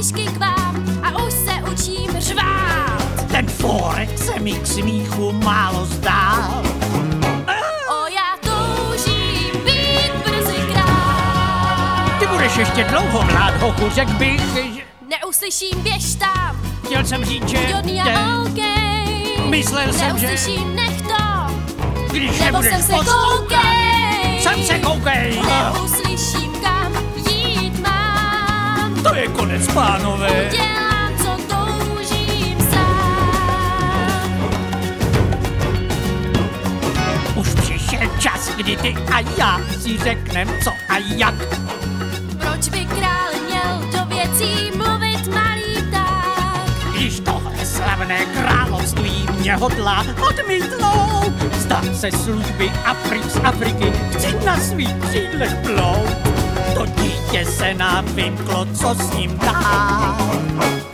písky k vám a už se učím řvát. Ten fórek se mi k smíchu málo zdál. O, já toužím být brzy král. Ty budeš ještě dlouho mlád, hochu, řekl bych, že... Neuslyším, běž tam. Chtěl jsem říct, že... Jodný a okej. Myslel jsem, že... Neuslyším, nech to. Když Nebo nebudeš jsem se poslouchat, koukej. jsem se koukej. Neuslyším, kam jít mám. To je konec, pánové. Udělám, co toužím sám. Už přišel čas, kdy ty a já si řeknem co a jak. Proč by král měl do věcí mluvit malý pták? Když tohle slavné království mě hodlá odmítnout, vzdám se služby z Afriky, chci na svých křídlech plout. To dítě se nám vymklo, co s ním dál.